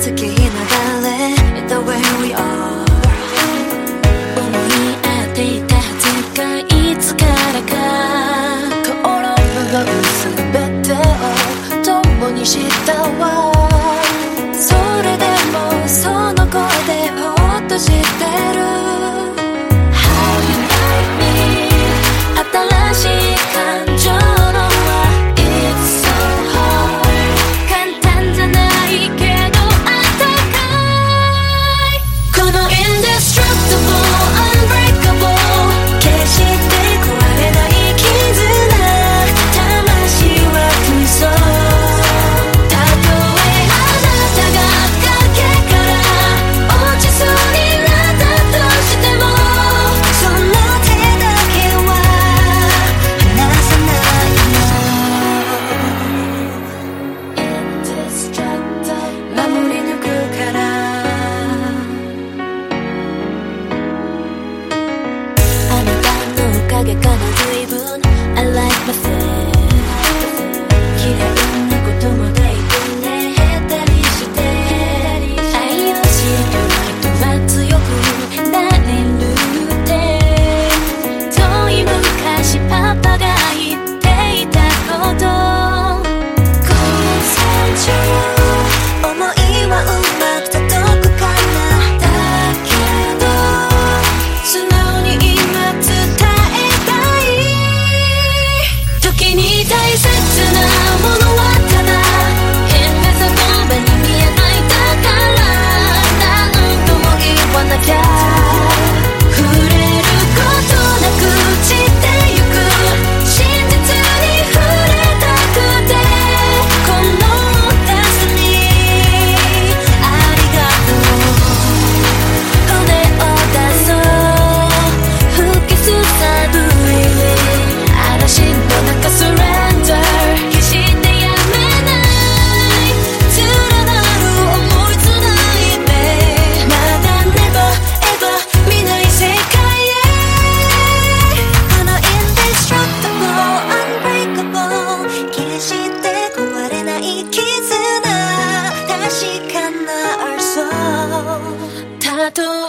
月日流れ The way we are 思い合っていたはずがいつからか転ぶ全てを共にしたわそれでもその声でほっとしてる How you like me 新しい感情の輪 It's so hard 簡単じゃないけどあったかいこの Indestructible Unbreakable 決して壊れない絆魂は空想たとえあなたが崖から落ちそうになったとしてもその手だけは離さないの Indestructible 守り抜くからあなたのおかげかな随分 I like myself 嫌いなこともだいぶね減ったりして愛を知る人は強くなれるって遠い昔パパが言っていたことこの山頂思いはうまく届くかなだけど素直に今伝えたい時に大切なものはただ変な言葉に見えないだから何とも言わなきゃ触れることなく散ってゆく真実に触れたくてこのダンスにありがとう骨を出そう吹きすさぶり嵐の中 Surrender 決してやめない連なる想いつないでまだ Never ever 見ない世界へこの Indestructible Unbreakable 決して壊れない絆確かな Our soul たとえ